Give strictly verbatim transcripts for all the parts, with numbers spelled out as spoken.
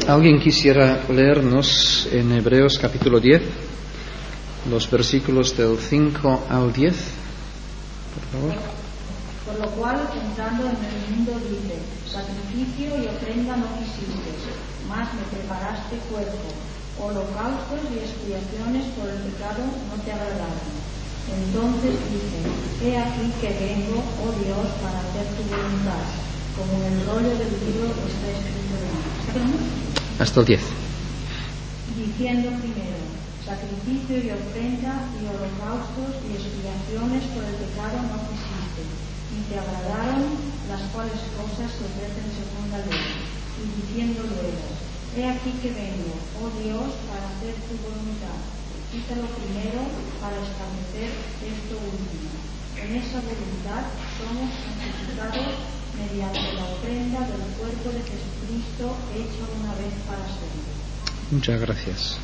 ¿Alguien quisiera leernos en Hebreos capítulo diez, los versículos del cinco al diez? Por favor. Por lo cual, entrando en el mundo dice: sacrificio y ofrenda no quisiste, mas me preparaste cuerpo. Holocaustos y expiaciones por el pecado no te agradaron. Entonces dice: he aquí que vengo, oh Dios, para hacer tu voluntad, como en el rollo del libro está escrito de mí. Hasta el diez. Diciendo primero: sacrificio y ofrenda y holocaustos y expiaciones por el pecado no quisiste, ni te agradaron las cuales cosas se ofrecen según la ley. Y diciendo luego: he aquí que vengo, oh Dios, para hacer tu voluntad. Quítalo primero para establecer esto último. En esa voluntad somos santificados mediante la ofrenda del cuerpo de Jesucristo hecho una vez para siempre. Muchas gracias.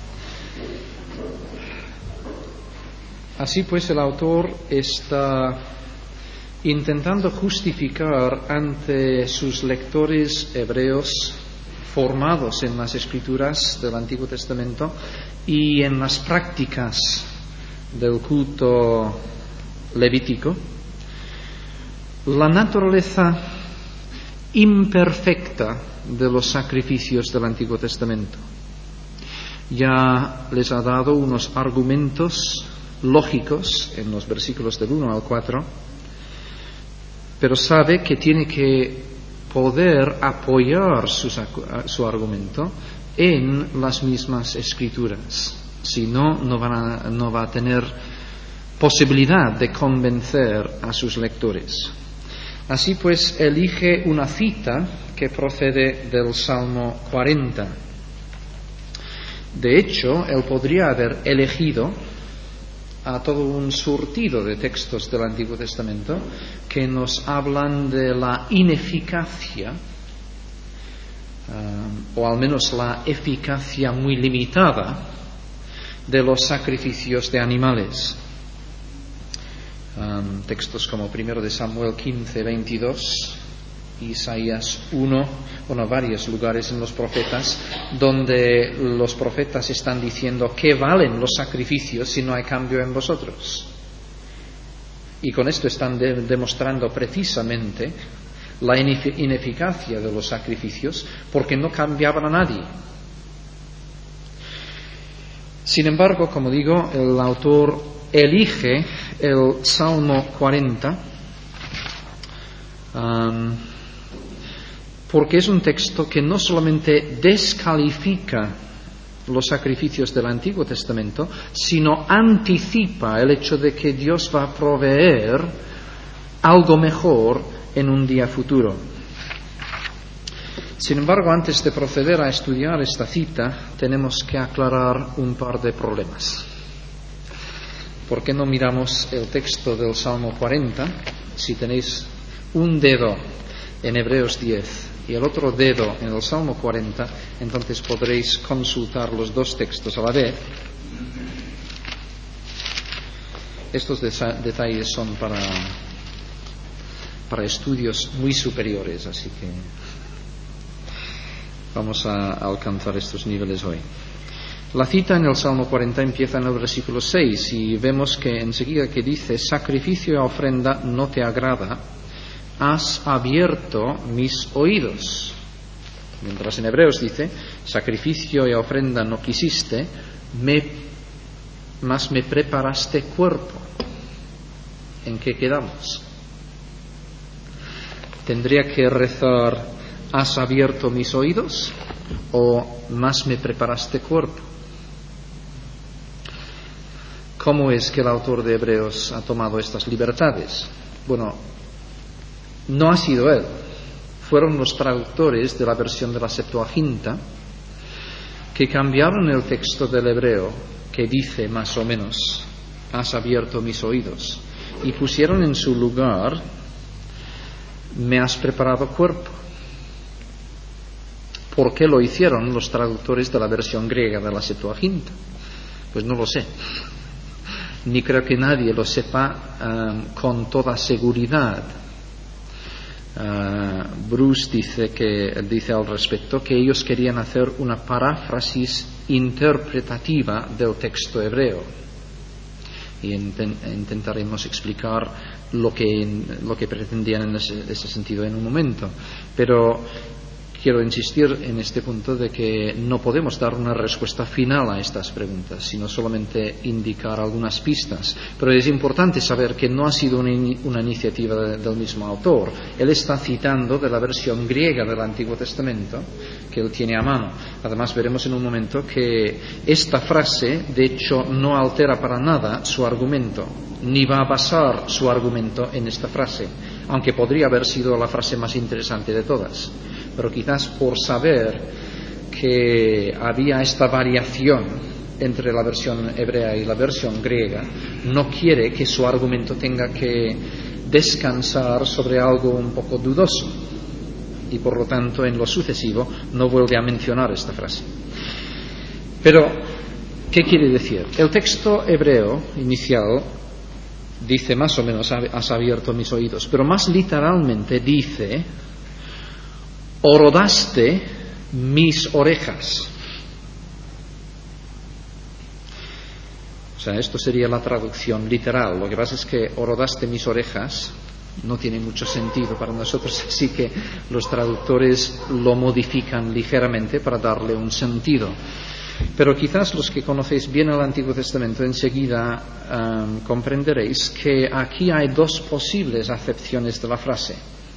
Así pues, el autor está intentando justificar ante sus lectores hebreos formados en las escrituras del Antiguo Testamento y en las prácticas del culto levítico, la naturaleza imperfecta de los sacrificios del Antiguo Testamento. Ya les ha dado unos argumentos lógicos en los versículos del uno al cuatro, pero sabe que tiene que poder apoyar su, su argumento en las mismas escrituras. Si no, no, van a, no va a tener posibilidad de convencer a sus lectores. Así pues, elige una cita que procede del Salmo cuarenta. De hecho, él podría haber elegido a todo un surtido de textos del Antiguo Testamento que nos hablan de la ineficacia, um, o al menos la eficacia muy limitada, de los sacrificios de animales. Um, textos como primero de Samuel quince, veintidós, Isaías uno, bueno, varios lugares en los profetas donde los profetas están diciendo ¿qué valen los sacrificios si no hay cambio en vosotros? Y con esto están de, demostrando precisamente la ineficacia de los sacrificios porque no cambiaban a nadie. Sin embargo, como digo, el autor elige el Salmo cuarenta um, porque es un texto que no solamente descalifica los sacrificios del Antiguo Testamento, sino anticipa el hecho de que Dios va a proveer algo mejor en un día futuro. Sin embargo, antes de proceder a estudiar esta cita, tenemos que aclarar un par de problemas. ¿Por qué no miramos el texto del Salmo cuarenta? Si tenéis un dedo en Hebreos diez y el otro dedo en el Salmo cuarenta, entonces podréis consultar los dos textos a la vez. Estos desa- detalles son para, para estudios muy superiores, así que vamos a alcanzar estos niveles hoy. La cita en el Salmo cuarenta empieza en el versículo seis y vemos que enseguida que dice: sacrificio y ofrenda no te agrada, has abierto mis oídos. Mientras en Hebreos dice: sacrificio y ofrenda no quisiste, me, mas me preparaste cuerpo. ¿En qué quedamos? ¿Tendría que rezar: has abierto mis oídos? ¿O más me preparaste cuerpo? ¿Cómo es que el autor de Hebreos ha tomado estas libertades? Bueno, no ha sido él. Fueron los traductores de la versión de la Septuaginta que cambiaron el texto del hebreo, que dice más o menos: has abierto mis oídos, y pusieron en su lugar: me has preparado cuerpo. ¿Por qué lo hicieron los traductores de la versión griega de la Septuaginta? Pues no lo sé. Ni creo que nadie lo sepa um, con toda seguridad. Uh, Bruce dice, que, dice al respecto que ellos querían hacer una paráfrasis interpretativa del texto hebreo. Y inten, intentaremos explicar lo que, lo que pretendían en ese, ese sentido en un momento. Pero quiero insistir en este punto de que no podemos dar una respuesta final a estas preguntas, sino solamente indicar algunas pistas. Pero es importante saber que no ha sido una, una iniciativa de, del mismo autor. Él está citando de la versión griega del Antiguo Testamento, que él tiene a mano. Además, veremos en un momento que esta frase, de hecho, no altera para nada su argumento, ni va a basar su argumento en esta frase, aunque podría haber sido la frase más interesante de todas. Pero quizás por saber que había esta variación entre la versión hebrea y la versión griega, no quiere que su argumento tenga que descansar sobre algo un poco dudoso, y por lo tanto en lo sucesivo no vuelve a mencionar esta frase. Pero, ¿qué quiere decir? El texto hebreo inicial dice más o menos, has abierto mis oídos, pero más literalmente dice, horodaste mis orejas. O sea, esto sería la traducción literal. Lo que pasa es que horodaste mis orejas no tiene mucho sentido para nosotros, así que los traductores lo modifican ligeramente para darle un sentido. Pero quizás los que conocéis bien el Antiguo Testamento enseguida um, comprenderéis que aquí hay dos posibles acepciones de la frase.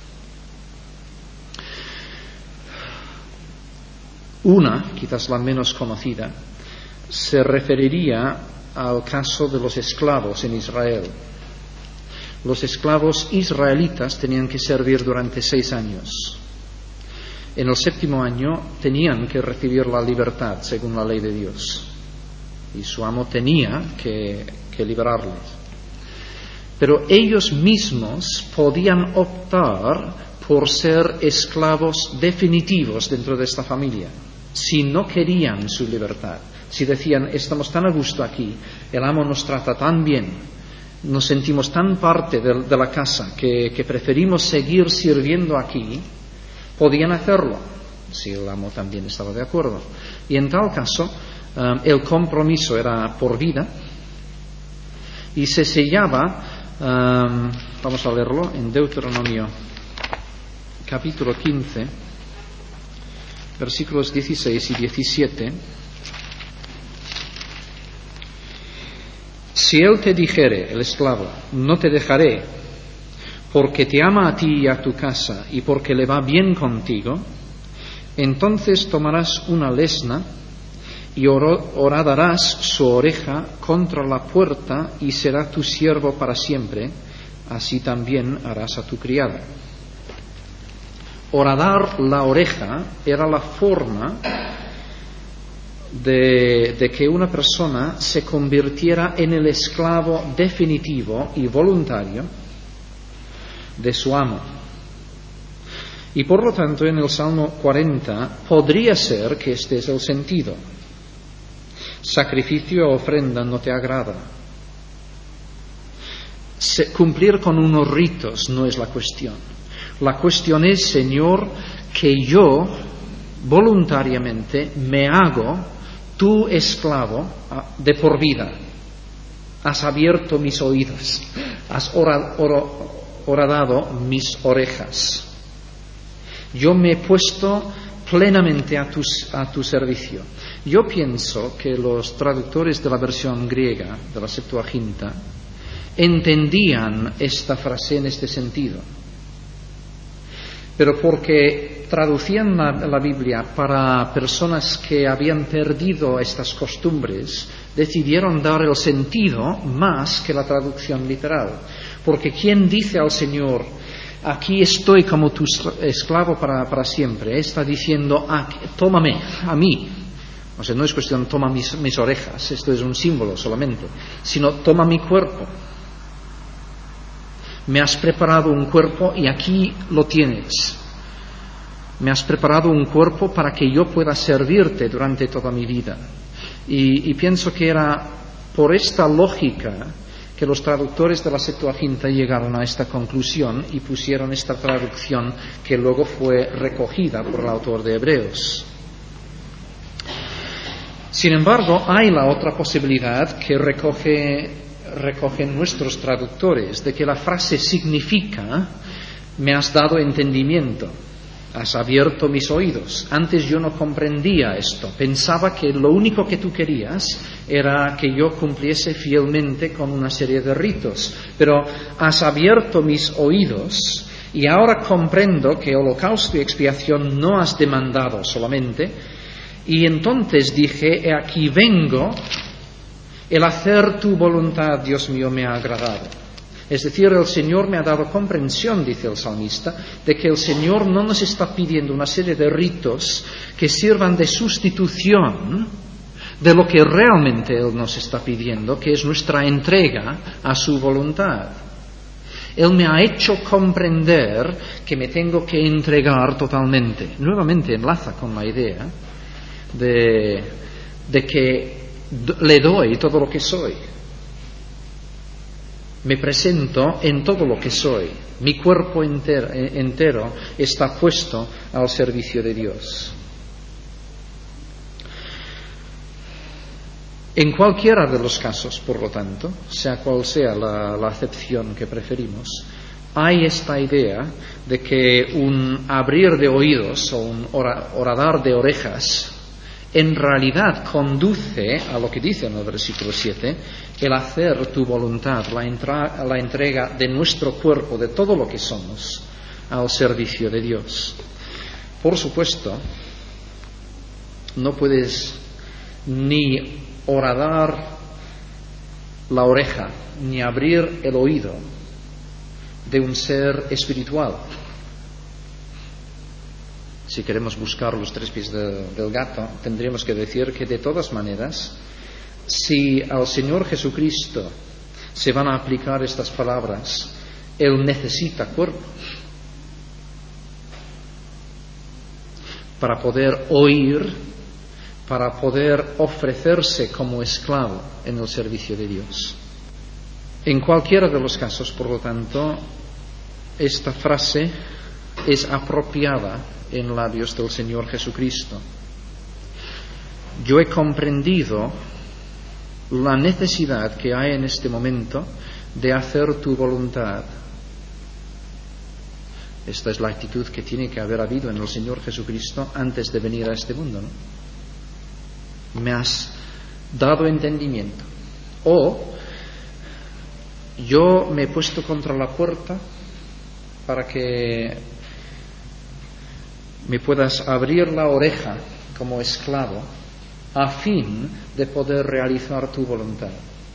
Una, quizás la menos conocida, se referiría al caso de los esclavos en Israel. Los esclavos israelitas tenían que servir durante seis años. En el séptimo año tenían que recibir la libertad según la ley de Dios. Y su amo tenía que, que liberarles. Pero ellos mismos podían optar por ser esclavos definitivos dentro de esta familia, si no querían su libertad. Si decían, estamos tan a gusto aquí, el amo nos trata tan bien, nos sentimos tan parte de, de la casa que, que preferimos seguir sirviendo aquí, podían hacerlo, si el amo también estaba de acuerdo. Y en tal caso, um, el compromiso era por vida y se sellaba, um, vamos a leerlo en Deuteronomio capítulo quince, versículos dieciséis y diecisiete. Si él te dijere, el esclavo, no te dejaré, porque te ama a ti y a tu casa, y porque le va bien contigo, entonces tomarás una lesna y horadarás su oreja contra la puerta, y será tu siervo para siempre, así también harás a tu criada. Horadar la oreja era la forma de, de que una persona se convirtiera en el esclavo definitivo y voluntario de su amo. Y por lo tanto en el Salmo cuarenta podría ser que este es el sentido. Sacrificio o ofrenda no te agrada. Se, cumplir con unos ritos no es la cuestión. La cuestión es, Señor, que yo voluntariamente me hago tu esclavo de por vida. Has abierto mis oídos, has horadado mis orejas. Yo me he puesto plenamente a tu, a tu servicio. Yo pienso que los traductores de la versión griega, de la Septuaginta, entendían esta frase en este sentido. Pero porque traducían la, la Biblia para personas que habían perdido estas costumbres, decidieron dar el sentido más que la traducción literal. Porque ¿quién dice al Señor, aquí estoy como tu esclavo para, para siempre? Está diciendo, ah, tómame a mí. O sea, no es cuestión, toma mis, mis orejas, esto es un símbolo solamente, sino toma mi cuerpo. Me has preparado un cuerpo y aquí lo tienes. Me has preparado un cuerpo para que yo pueda servirte durante toda mi vida. Y, y pienso que era por esta lógica que que los traductores de la Septuaginta llegaron a esta conclusión y pusieron esta traducción que luego fue recogida por el autor de Hebreos. Sin embargo, hay la otra posibilidad que recoge, recogen nuestros traductores, de que la frase significa: me has dado entendimiento, has abierto mis oídos. Antes yo no comprendía esto, pensaba que lo único que tú querías era que yo cumpliese fielmente con una serie de ritos, pero has abierto mis oídos y ahora comprendo que holocausto y expiación no has demandado solamente. Y entonces dije: he aquí vengo, el hacer tu voluntad, Dios mío, me ha agradado. Es decir, el Señor me ha dado comprensión, dice el salmista, de que el Señor no nos está pidiendo una serie de ritos que sirvan de sustitución de lo que realmente Él nos está pidiendo, que es nuestra entrega a su voluntad. Él me ha hecho comprender que me tengo que entregar totalmente. Nuevamente enlaza con la idea de, de que le doy todo lo que soy. Me presento en todo lo que soy. Mi cuerpo entero, entero está puesto al servicio de Dios. En cualquiera de los casos, por lo tanto, sea cual sea la, la acepción que preferimos, hay esta idea de que un abrir de oídos o un horadar de orejas en realidad conduce a lo que dice en el versículo siete, el hacer tu voluntad, la, entra, la entrega de nuestro cuerpo, de todo lo que somos, al servicio de Dios. Por supuesto, no puedes ni horadar la oreja, ni abrir el oído de un ser espiritual. Si queremos buscar los tres pies de, del gato, tendríamos que decir que de todas maneras, si al Señor Jesucristo se van a aplicar estas palabras, Él necesita cuerpo para poder oír, para poder ofrecerse como esclavo en el servicio de Dios. En cualquiera de los casos, por lo tanto, esta frase es apropiada en labios del Señor Jesucristo. Yo he comprendido la necesidad que hay en este momento de hacer tu voluntad. Esta es la actitud que tiene que haber habido en el Señor Jesucristo antes de venir a este mundo, ¿no? Me has dado entendimiento. O yo me he puesto contra la puerta para que me puedas abrir la oreja como esclavo a fin de poder realizar tu voluntad.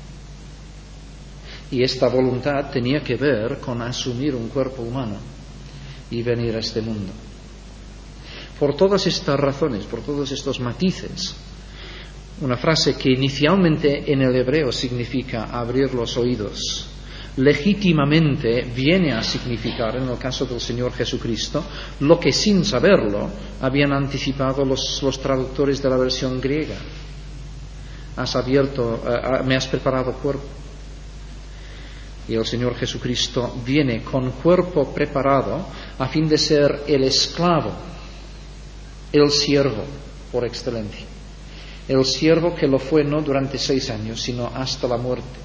Y esta voluntad tenía que ver con asumir un cuerpo humano y venir a este mundo. Por todas estas razones, por todos estos matices, una frase que inicialmente en el hebreo significa abrir los oídos, legítimamente viene a significar, en el caso del Señor Jesucristo, lo que sin saberlo habían anticipado los, los traductores de la versión griega. Has abierto, uh, me has preparado cuerpo. Y el Señor Jesucristo viene con cuerpo preparado a fin de ser el esclavo, el siervo por excelencia. El siervo que lo fue no durante seis años, sino hasta la muerte.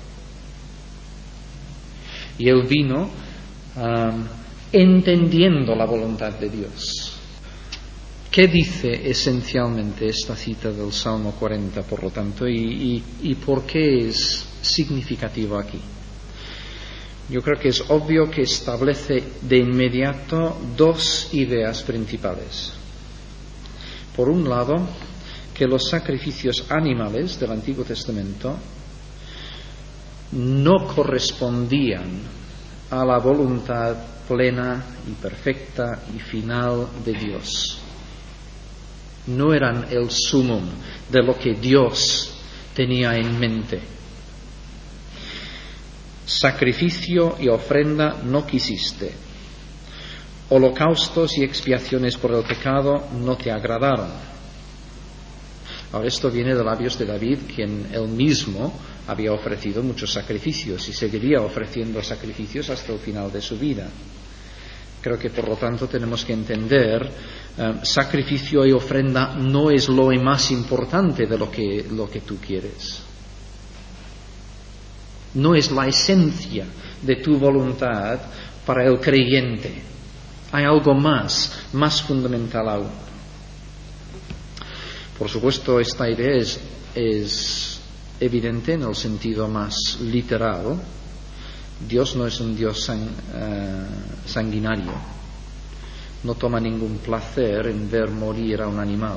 Y él vino um, entendiendo la voluntad de Dios. ¿Qué dice esencialmente esta cita del Salmo cuarenta, por lo tanto, y, y, y por qué es significativo aquí? Yo creo que es obvio que establece de inmediato dos ideas principales. Por un lado, que los sacrificios animales del Antiguo Testamento no correspondían a la voluntad plena y perfecta y final de Dios. No eran el sumum de lo que Dios tenía en mente. Sacrificio y ofrenda no quisiste. Holocaustos y expiaciones por el pecado no te agradaron. Ahora, esto viene de labios de David, quien él mismo había ofrecido muchos sacrificios y seguiría ofreciendo sacrificios hasta el final de su vida. Creo que, por lo tanto, tenemos que entender eh, sacrificio y ofrenda no es lo más importante de lo que, lo que tú quieres. No es la esencia de tu voluntad para el creyente. Hay algo más, más fundamental aún. Por supuesto, esta idea es, es evidente en el sentido más literal. Dios no es un Dios sang, uh, sanguinario. No toma ningún placer en ver morir a un animal.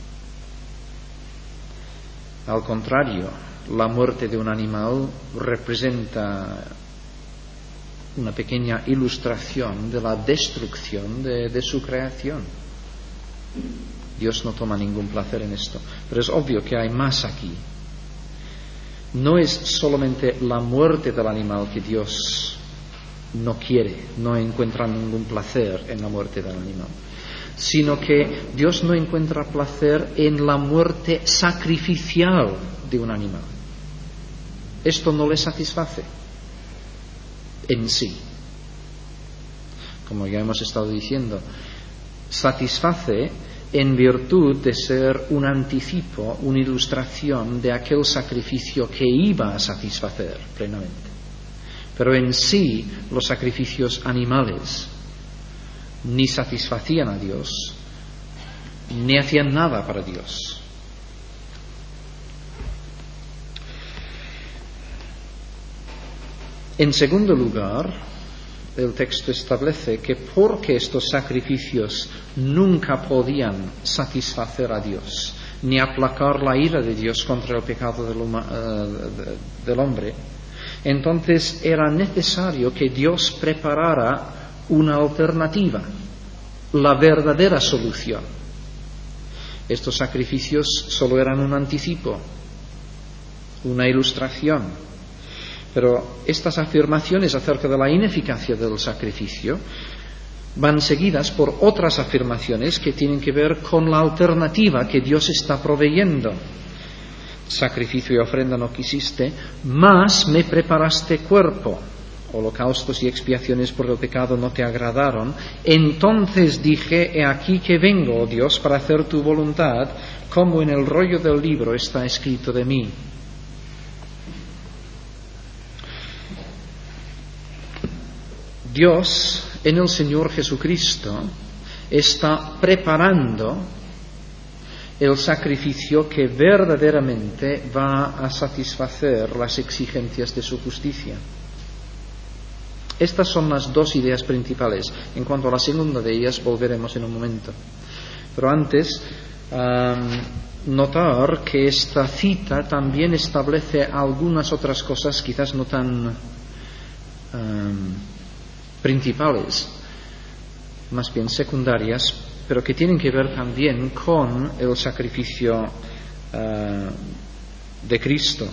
Al contrario, la muerte de un animal representa una pequeña ilustración de la destrucción de, de su creación. Dios no toma ningún placer en esto. Pero es obvio que hay más aquí. No es solamente la muerte del animal que Dios no quiere, no encuentra ningún placer en la muerte del animal, sino que Dios no encuentra placer en la muerte sacrificial de un animal. Esto no le satisface en sí. Como ya hemos estado diciendo, satisface en virtud de ser un anticipo, una ilustración de aquel sacrificio que iba a satisfacer plenamente. Pero en sí, los sacrificios animales ni satisfacían a Dios, ni hacían nada para Dios. En segundo lugar, el texto establece que porque estos sacrificios nunca podían satisfacer a Dios, ni aplacar la ira de Dios contra el pecado del, huma, uh, del hombre, entonces era necesario que Dios preparara una alternativa, la verdadera solución. Estos sacrificios solo eran un anticipo, una ilustración. Pero estas afirmaciones acerca de la ineficacia del sacrificio van seguidas por otras afirmaciones que tienen que ver con la alternativa que Dios está proveyendo. Sacrificio y ofrenda no quisiste, mas me preparaste cuerpo. Holocaustos y expiaciones por el pecado no te agradaron. Entonces dije, he aquí que vengo, oh Dios, para hacer tu voluntad, como en el rollo del libro está escrito de mí. Dios, en el Señor Jesucristo, está preparando el sacrificio que verdaderamente va a satisfacer las exigencias de su justicia. Estas son las dos ideas principales. En cuanto a la segunda de ellas, volveremos en un momento. Pero antes, um, notar que esta cita también establece algunas otras cosas, quizás no tan um, principales, más bien secundarias, pero que tienen que ver también con el sacrificio uh, de Cristo.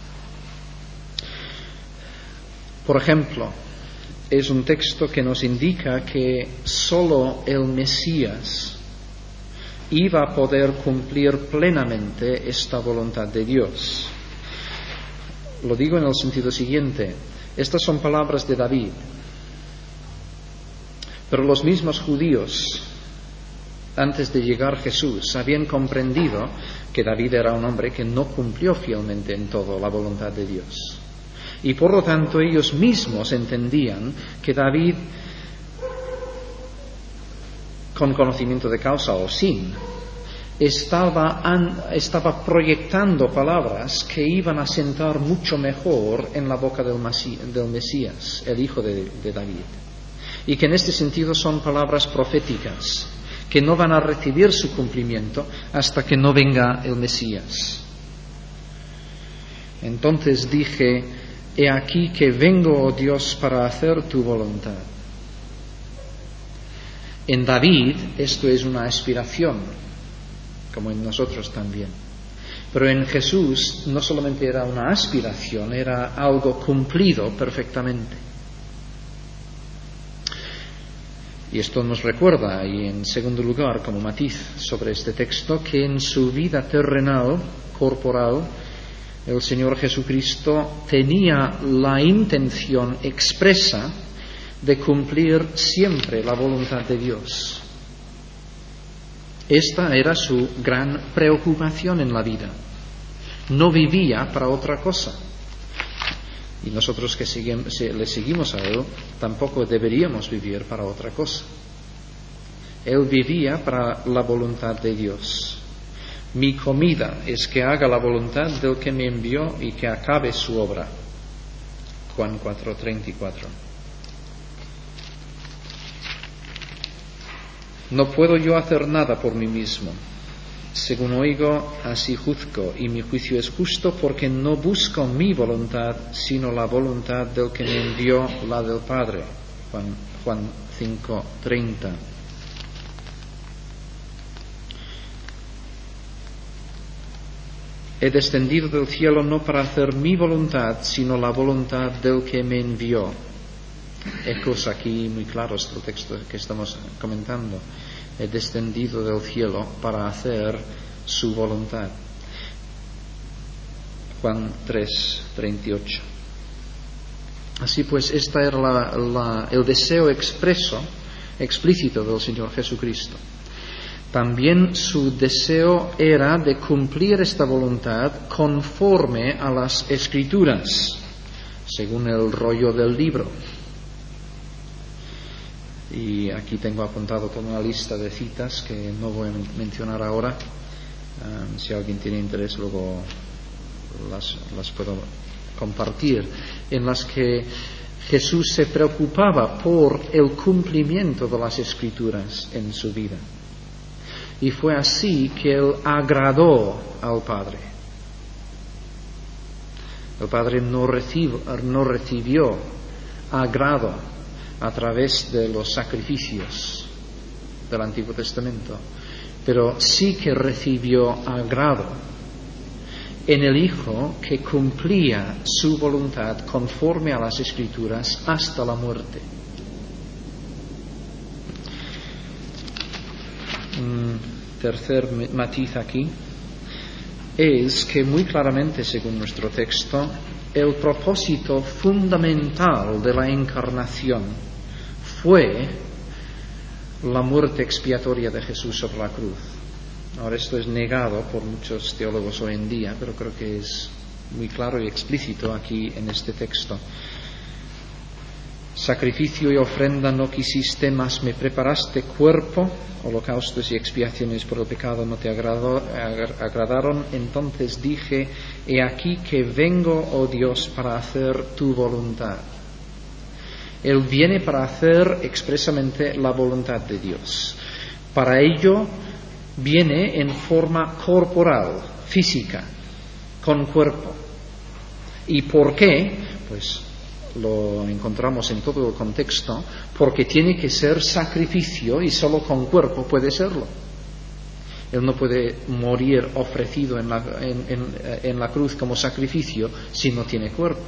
Por ejemplo, es un texto que nos indica que solo el Mesías iba a poder cumplir plenamente esta voluntad de Dios. Lo digo en el sentido siguiente: estas son palabras de David, pero los mismos judíos, antes de llegar Jesús, habían comprendido que David era un hombre que no cumplió fielmente en todo la voluntad de Dios. Y por lo tanto ellos mismos entendían que David, con conocimiento de causa o sin, estaba, an, estaba proyectando palabras que iban a sentar mucho mejor en la boca del, Masí, del Mesías, el hijo de, de David. Y que en este sentido son palabras proféticas, que no van a recibir su cumplimiento hasta que no venga el Mesías. Entonces dije, he aquí que vengo, oh Dios, para hacer tu voluntad. En David esto es una aspiración, como en nosotros también. Pero en Jesús no solamente era una aspiración, era algo cumplido perfectamente. Y esto nos recuerda, y en segundo lugar, como matiz sobre este texto, que en su vida terrenal, corporal, el Señor Jesucristo tenía la intención expresa de cumplir siempre la voluntad de Dios. Esta era su gran preocupación en la vida. No vivía para otra cosa. Y nosotros que seguimos, le seguimos a Él, tampoco deberíamos vivir para otra cosa. Él vivía para la voluntad de Dios. Mi comida es que haga la voluntad del que me envió y que acabe su obra. Juan cuatro treinta y cuatro. No puedo yo hacer nada por mí mismo. Según oigo, así juzgo, y mi juicio es justo porque no busco mi voluntad, sino la voluntad del que me envió, la del Padre. Juan, Juan cinco treinta. He descendido del cielo no para hacer mi voluntad, sino la voluntad del que me envió. Ecos aquí muy claros del texto que estamos comentando. He descendido del cielo para hacer su voluntad. Juan tres treinta y ocho. Así pues, este era la, la, el deseo expreso, explícito del Señor Jesucristo. También su deseo era de cumplir esta voluntad conforme a las Escrituras, según el rollo del libro. Y aquí tengo apuntado toda una lista de citas que no voy a mencionar ahora. Um, si alguien tiene interés, luego las, las puedo compartir, en las que Jesús se preocupaba por el cumplimiento de las Escrituras en su vida. Y fue así que Él agradó al Padre. El Padre no recibió, no recibió agrado a través de los sacrificios del Antiguo Testamento, pero sí que recibió agrado en el Hijo que cumplía su voluntad conforme a las Escrituras hasta la muerte. Mm, tercer matiz aquí es que muy claramente, según nuestro texto, el propósito fundamental de la encarnación fue la muerte expiatoria de Jesús sobre la cruz. Ahora, esto es negado por muchos teólogos hoy en día, pero creo que es muy claro y explícito aquí en este texto. Sacrificio y ofrenda no quisiste, mas me preparaste cuerpo. Holocaustos y expiaciones por el pecado no te agradó, agradaron. Entonces dije, he aquí que vengo, oh Dios, para hacer tu voluntad. Él viene para hacer expresamente la voluntad de Dios. Para ello viene en forma corporal, física, con cuerpo. ¿Y por qué? Pues lo encontramos en todo el contexto, porque tiene que ser sacrificio y solo con cuerpo puede serlo. Él no puede morir ofrecido en la, en, en, en la cruz como sacrificio si no tiene cuerpo.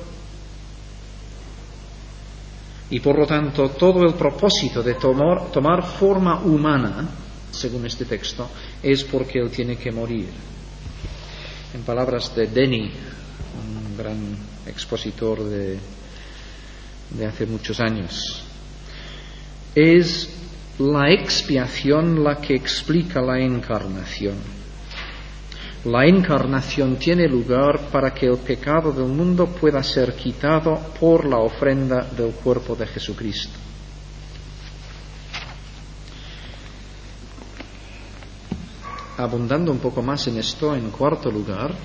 Y por lo tanto, todo el propósito de tomar, tomar forma humana, según este texto, es porque Él tiene que morir. En palabras de Denny, un gran expositor de, de hace muchos años, es la expiación la que explica la encarnación. La encarnación tiene lugar para que el pecado del mundo pueda ser quitado por la ofrenda del cuerpo de Jesucristo. Abundando un poco más en esto, en cuarto lugar,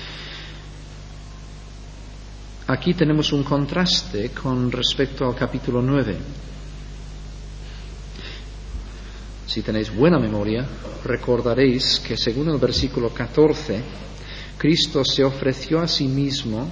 aquí tenemos un contraste con respecto al capítulo nueve. Si tenéis buena memoria, recordaréis que según el versículo catorce, Cristo se ofreció a sí mismo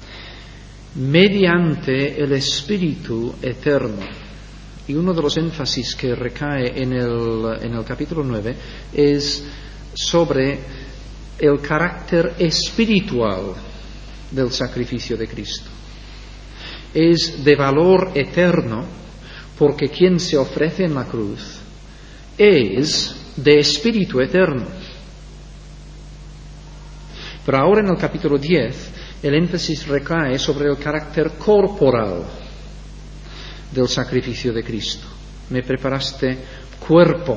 mediante el Espíritu Eterno. Y uno de los énfasis que recae en el, en el capítulo nueve es sobre el carácter espiritual del sacrificio de Cristo. Es de valor eterno porque quien se ofrece en la cruz es de espíritu eterno. Pero ahora en el capítulo diez el énfasis recae sobre el carácter corporal del sacrificio de Cristo. Me preparaste cuerpo.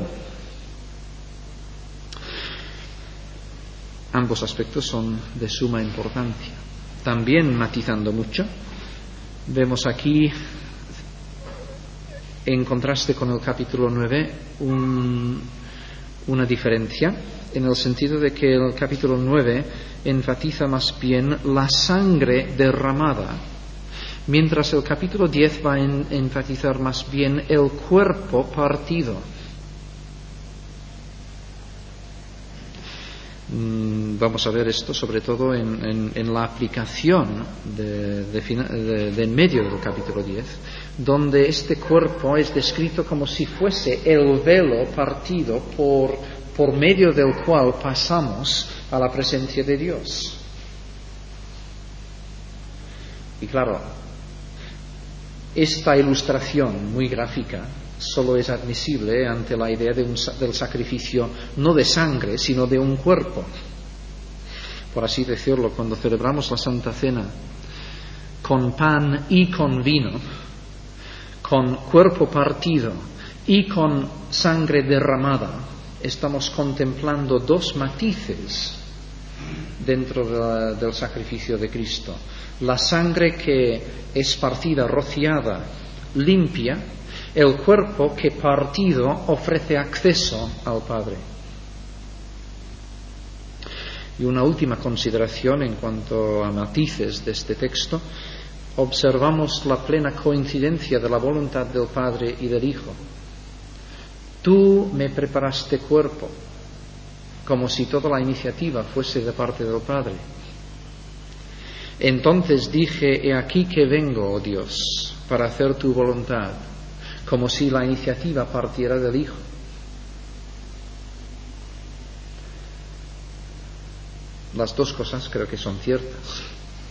Ambos aspectos son de suma importancia. También matizando mucho, vemos aquí, en contraste con el capítulo nueve, un, una diferencia, en el sentido de que el capítulo nueve enfatiza más bien la sangre derramada, mientras el capítulo diez va a en, enfatizar más bien el cuerpo partido. Vamos a ver esto sobre todo en, en, en la aplicación de, de, de, de en medio del capítulo diez, donde este cuerpo es descrito como si fuese el velo partido por, por medio del cual pasamos a la presencia de Dios. Y claro, esta ilustración muy gráfica solo es admisible ante la idea de un, del sacrificio no de sangre, sino de un cuerpo. Por así decirlo, cuando celebramos la Santa Cena con pan y con vino, con cuerpo partido y con sangre derramada, estamos contemplando dos matices dentro de la, del sacrificio de Cristo. La sangre que es partida, rociada, limpia, el cuerpo que partido ofrece acceso al Padre. Y una última consideración en cuanto a matices de este texto: observamos la plena coincidencia de la voluntad del Padre y del Hijo. Tú me preparaste cuerpo, como si toda la iniciativa fuese de parte del Padre. Entonces dije, he aquí que vengo, oh Dios, para hacer tu voluntad, como si la iniciativa partiera del Hijo. Las dos cosas creo que son ciertas.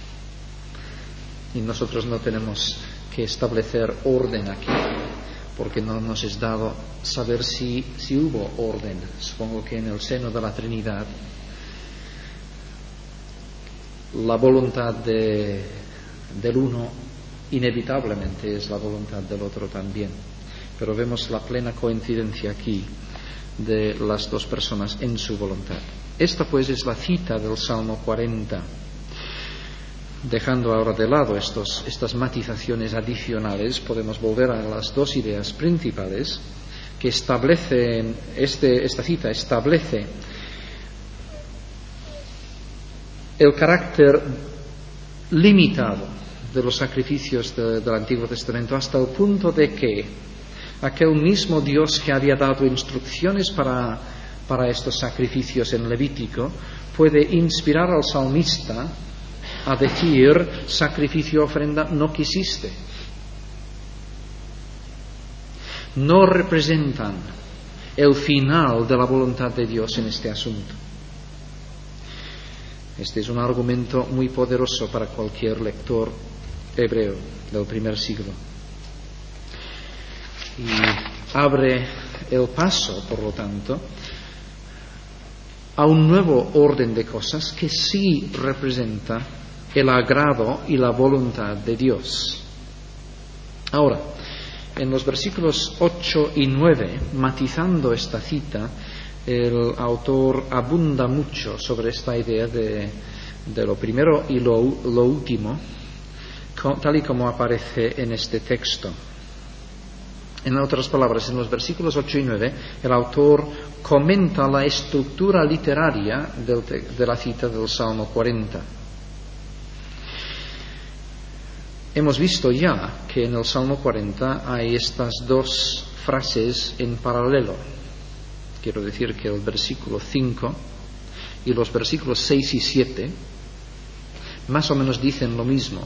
Y nosotros no tenemos que establecer orden aquí, porque no nos es dado saber si, si hubo orden. Supongo que en el seno de la Trinidad la voluntad de, del uno inevitablemente es la voluntad del otro también. Pero vemos la plena coincidencia aquí de las dos personas en su voluntad. Esta pues es la cita del Salmo cuarenta. Dejando ahora de lado estos, estas matizaciones adicionales, podemos volver a las dos ideas principales que establecen, este, esta cita establece el carácter limitado de los sacrificios de, del Antiguo Testamento, hasta el punto de que aquel mismo Dios que había dado instrucciones para, para estos sacrificios en Levítico puede inspirar al salmista a decir: sacrificio, ofrenda, no quisiste. No representan el final de la voluntad de Dios en este asunto. Este es un argumento muy poderoso para cualquier lector hebreo del primer siglo. Y abre el paso, por lo tanto, a un nuevo orden de cosas que sí representa el agrado y la voluntad de Dios. Ahora, en los versículos ocho y nueve, matizando esta cita, el autor abunda mucho sobre esta idea de, de lo primero y lo, lo último, tal y como aparece en este texto. En otras palabras, en los versículos ocho y nueve, el autor comenta la estructura literaria del, de la cita del Salmo cuarenta. Hemos visto ya que en el Salmo cuarenta hay estas dos frases en paralelo. Quiero decir que el versículo cinco y los versículos seis y siete más o menos dicen lo mismo.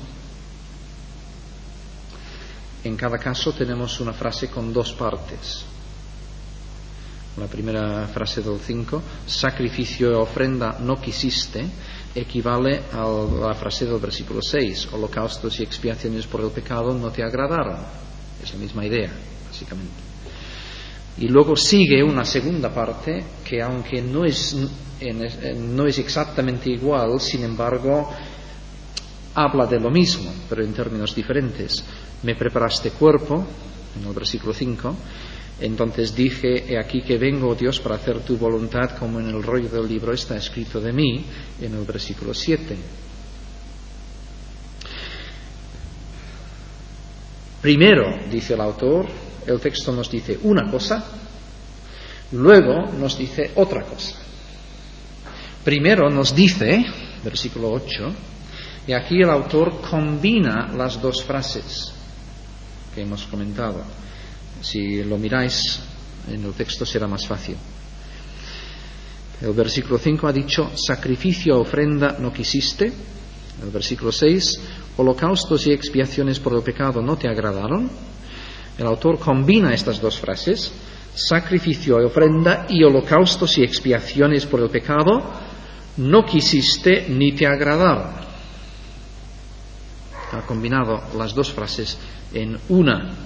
En cada caso tenemos una frase con dos partes. La primera frase del cinco, sacrificio y ofrenda no quisiste, equivale a la frase del versículo seis, holocaustos y expiaciones por el pecado no te agradaron. Es la misma idea, básicamente. Y luego sigue una segunda parte que, aunque no es, no es exactamente igual, sin embargo, habla de lo mismo, pero en términos diferentes. Me preparaste cuerpo, en el versículo cinco, entonces dije, he aquí que vengo, oh Dios, para hacer tu voluntad, como en el rollo del libro está escrito de mí, en el versículo siete. Primero, dice el autor, el texto nos dice una cosa, luego nos dice otra cosa. Primero nos dice, versículo ocho, y aquí el autor combina las dos frases que hemos comentado. Si lo miráis en el texto será más fácil. El versículo cinco ha dicho, sacrificio, ofrenda no quisiste. El versículo seis, holocaustos y expiaciones por el pecado no te agradaron. El autor combina estas dos frases, sacrificio y ofrenda y holocaustos y expiaciones por el pecado no quisiste ni te agradaron. Ha combinado las dos frases en una.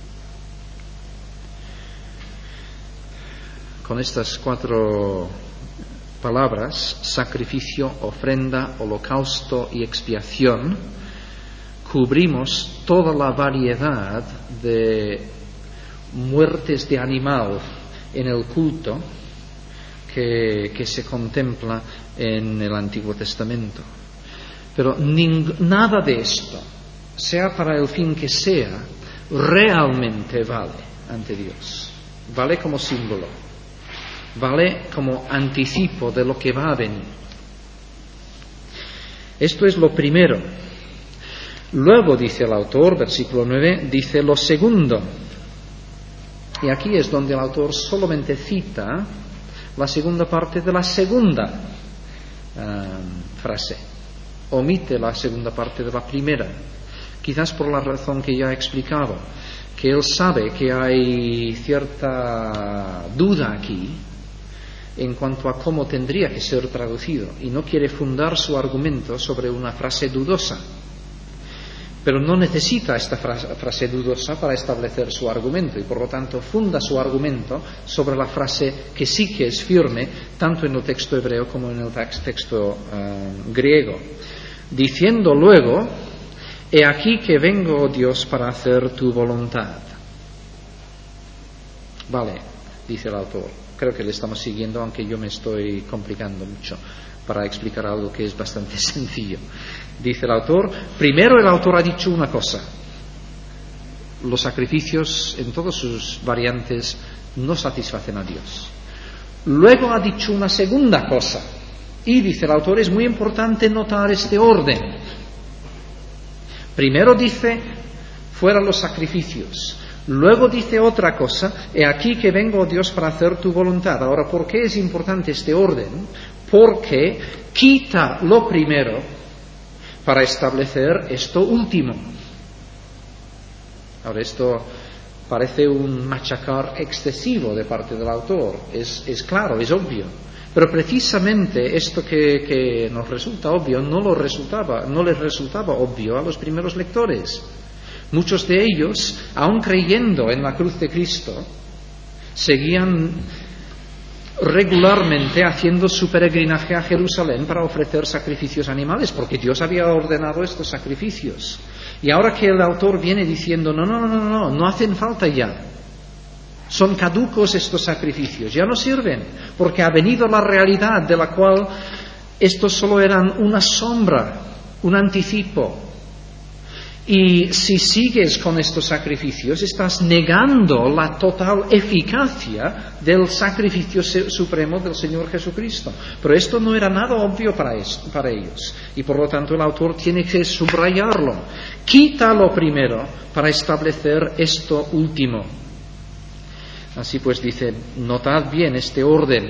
Con estas cuatro palabras, sacrificio, ofrenda, holocausto y expiación, cubrimos toda la variedad de muertes de animal en el culto que, que se contempla en el Antiguo Testamento. Pero ning, nada de esto, sea para el fin que sea, realmente vale ante Dios. Vale como símbolo, vale como anticipo de lo que va a venir. Esto es lo primero. Luego dice el autor, versículo nueve, dice lo segundo. Y aquí es donde el autor solamente cita la segunda parte de la segunda um, frase. Omite la segunda parte de la primera. Quizás por la razón que ya he explicado, que él sabe que hay cierta duda aquí en cuanto a cómo tendría que ser traducido y no quiere fundar su argumento sobre una frase dudosa. Pero no necesita esta frase, frase dudosa para establecer su argumento y por lo tanto funda su argumento sobre la frase que sí que es firme tanto en el texto hebreo como en el texto uh, griego, diciendo luego, he aquí que vengo, oh Dios, para hacer tu voluntad. Vale, dice el autor, creo que le estamos siguiendo, aunque yo me estoy complicando mucho para explicar algo que es bastante sencillo. Dice el autor, primero el autor ha dicho una cosa, los sacrificios en todas sus variantes no satisfacen a Dios. Luego ha dicho una segunda cosa, y dice el autor, es muy importante notar este orden. Primero dice, fuera los sacrificios. Luego dice otra cosa, he aquí que vengo, oh Dios, para hacer tu voluntad. Ahora, ¿por qué es importante este orden? Porque quita lo primero para establecer esto último. Ahora, esto parece un machacar excesivo de parte del autor. Es, es claro, es obvio. Pero precisamente esto que, que nos resulta obvio no, lo resultaba, no les resultaba obvio a los primeros lectores. Muchos de ellos, aun creyendo en la cruz de Cristo, seguían regularmente haciendo su peregrinaje a Jerusalén para ofrecer sacrificios animales, porque Dios había ordenado estos sacrificios. Y ahora que el autor viene diciendo, no, no, no, no, no, no hacen falta ya. Son caducos estos sacrificios, ya no sirven, porque ha venido la realidad de la cual estos solo eran una sombra, un anticipo. Y si sigues con estos sacrificios, estás negando la total eficacia del sacrificio supremo del Señor Jesucristo. Pero esto no era nada obvio para, esto, para ellos. Y por lo tanto el autor tiene que subrayarlo. Quítalo primero para establecer esto último. Así pues dice, notad bien este orden.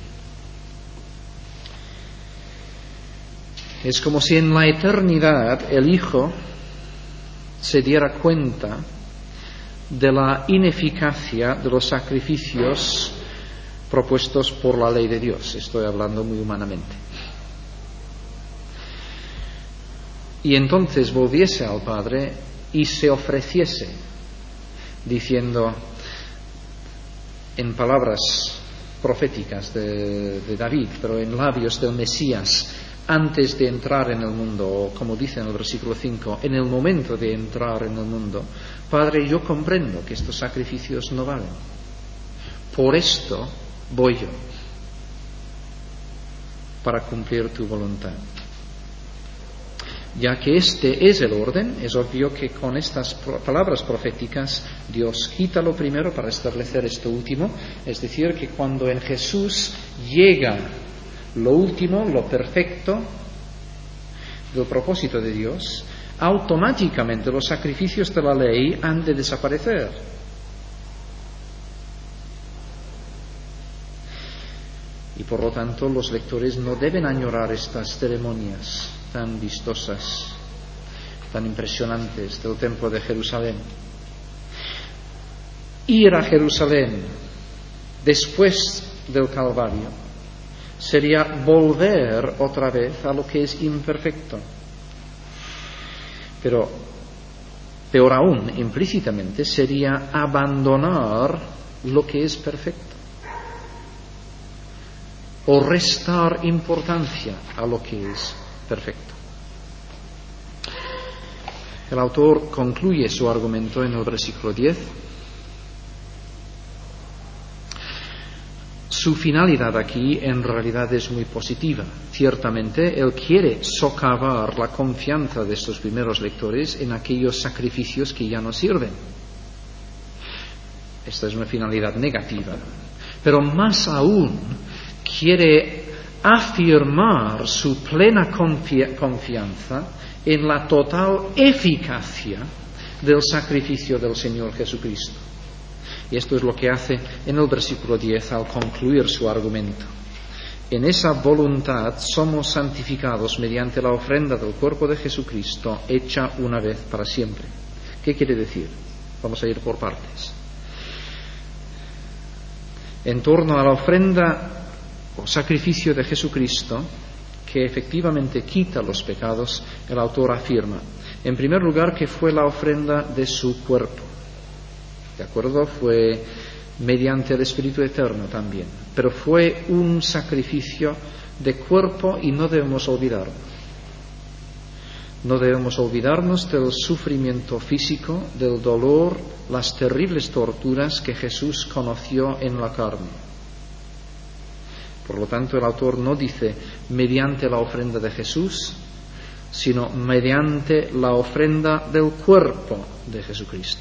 Es como si en la eternidad el Hijo se diera cuenta de la ineficacia de los sacrificios propuestos por la ley de Dios. Estoy hablando muy humanamente. Y entonces volviese al Padre y se ofreciese diciendo en palabras proféticas de, de David, pero en labios del Mesías, antes de entrar en el mundo, o como dice en el versículo cinco, en el momento de entrar en el mundo: Padre, yo comprendo que estos sacrificios no valen, por esto voy yo, para cumplir tu voluntad. Ya que este es el orden, es obvio que con estas palabras proféticas Dios quita lo primero para establecer esto último, es decir, que cuando en Jesús llega lo último, lo perfecto del propósito de Dios, automáticamente los sacrificios de la ley han de desaparecer. Y por lo tanto los lectores no deben añorar estas ceremonias tan vistosas, tan impresionantes del templo de Jerusalén. Ir a Jerusalén después del Calvario sería volver otra vez a lo que es imperfecto. Pero, peor aún, implícitamente sería abandonar lo que es perfecto, o restar importancia a lo que es perfecto. El autor concluye su argumento en el versículo diez. Su finalidad aquí en realidad es muy positiva. Ciertamente él quiere socavar la confianza de estos primeros lectores en aquellos sacrificios que ya no sirven. Esta es una finalidad negativa. Pero más aún quiere afirmar su plena confi- confianza en la total eficacia del sacrificio del Señor Jesucristo. Y esto es lo que hace en el versículo diez al concluir su argumento. En esa voluntad somos santificados mediante la ofrenda del cuerpo de Jesucristo, hecha una vez para siempre. ¿Qué quiere decir? Vamos a ir por partes. En torno a la ofrenda o sacrificio de Jesucristo, que efectivamente quita los pecados, el autor afirma, en primer lugar, que fue la ofrenda de su cuerpo. ¿De acuerdo? Fue mediante el Espíritu Eterno también. Pero fue un sacrificio de cuerpo y no debemos olvidarlo. No debemos olvidarnos del sufrimiento físico, del dolor, las terribles torturas que Jesús conoció en la carne. Por lo tanto, el autor no dice mediante la ofrenda de Jesús, sino mediante la ofrenda del cuerpo de Jesucristo.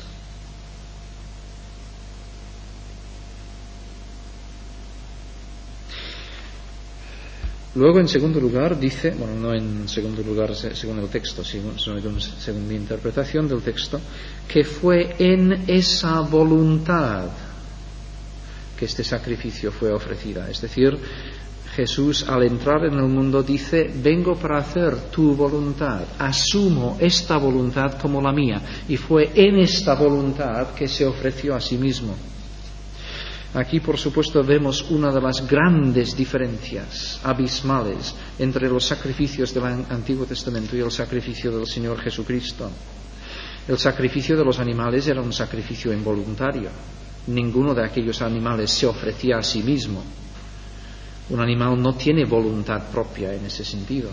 Luego, en segundo lugar, dice, bueno, no en segundo lugar según el texto, sino según mi interpretación del texto, que fue en esa voluntad que este sacrificio fue ofrecida. Es decir, Jesús al entrar en el mundo dice, vengo para hacer tu voluntad, asumo esta voluntad como la mía, y fue en esta voluntad que se ofreció a sí mismo. Aquí, por supuesto, vemos una de las grandes diferencias abismales entre los sacrificios del Antiguo Testamento y el sacrificio del Señor Jesucristo. El sacrificio de los animales era un sacrificio involuntario. Ninguno de aquellos animales se ofrecía a sí mismo. Un animal no tiene voluntad propia en ese sentido.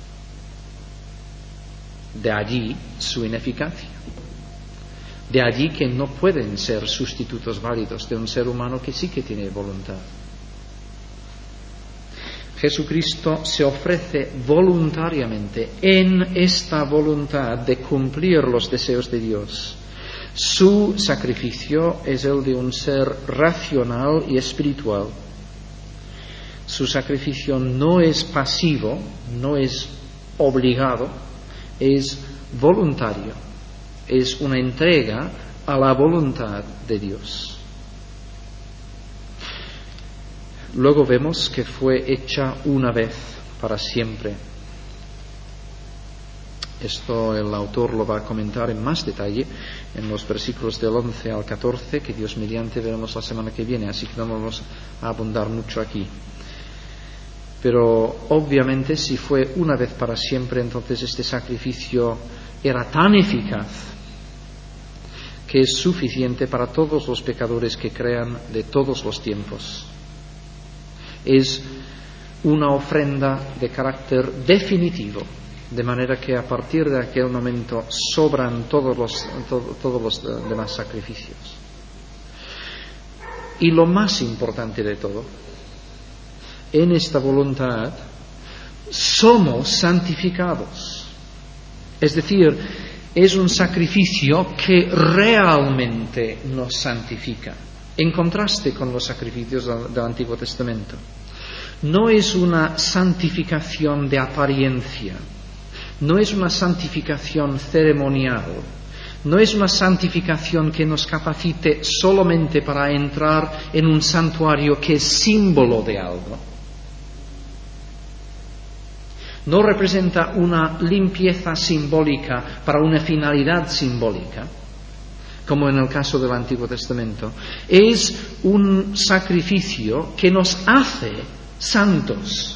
De allí su ineficacia. De allí que no pueden ser sustitutos válidos de un ser humano que sí que tiene voluntad. Jesucristo se ofrece voluntariamente en esta voluntad de cumplir los deseos de Dios. Su sacrificio es el de un ser racional y espiritual. Su sacrificio no es pasivo, no es obligado, es voluntario, es una entrega a la voluntad de Dios. Luego vemos que fue hecha una vez para siempre. Esto el autor lo va a comentar en más detalle en los versículos del once al catorce, que Dios mediante veremos la semana que viene, así que no vamos a abundar mucho aquí. Pero obviamente si fue una vez para siempre, entonces este sacrificio era tan eficaz que es suficiente para todos los pecadores que crean de todos los tiempos. Es una ofrenda de carácter definitivo, de manera que a partir de aquel momento sobran todos los, todo, todos los demás sacrificios. Y lo más importante de todo, en esta voluntad somos santificados. Es decir, es un sacrificio que realmente nos santifica, en contraste con los sacrificios del, del Antiguo Testamento. No es una santificación de apariencia, no es una santificación ceremonial, no es una santificación que nos capacite solamente para entrar en un santuario que es símbolo de algo. No representa una limpieza simbólica para una finalidad simbólica, como en el caso del Antiguo Testamento. Es un sacrificio que nos hace santos.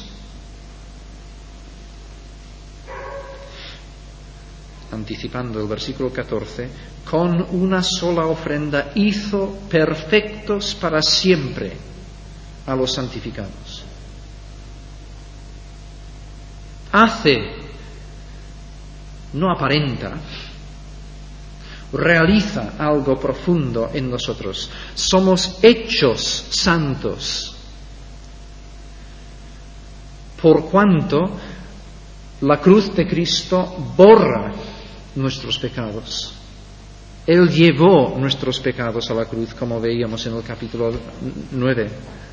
Anticipando el versículo catorce, con una sola ofrenda hizo perfectos para siempre a los santificados. Hace, no aparenta, realiza algo profundo en nosotros. Somos hechos santos, por cuanto la cruz de Cristo borra nuestros pecados. Él llevó nuestros pecados a la cruz, como veíamos en el capítulo nueve.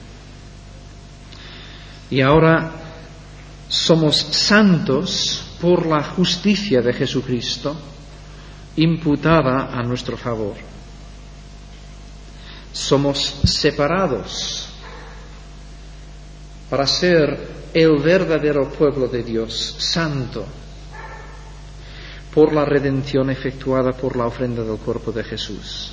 Y ahora somos santos por la justicia de Jesucristo imputada a nuestro favor. Somos separados para ser el verdadero pueblo de Dios, santo, por la redención efectuada por la ofrenda del cuerpo de Jesús.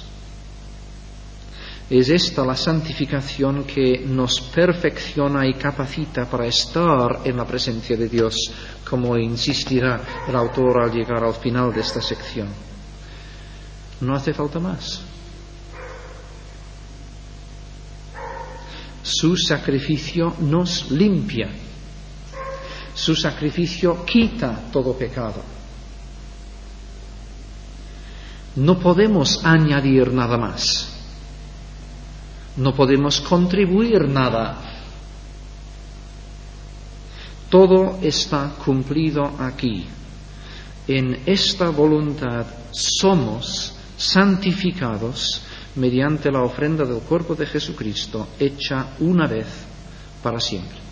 Es esta la santificación que nos perfecciona y capacita para estar en la presencia de Dios, como insistirá el autor al llegar al final de esta sección. No hace falta más. Su sacrificio nos limpia. Su sacrificio quita todo pecado. No podemos añadir nada más. No podemos contribuir nada. Todo está cumplido aquí. En esta voluntad somos santificados mediante la ofrenda del cuerpo de Jesucristo, hecha una vez para siempre.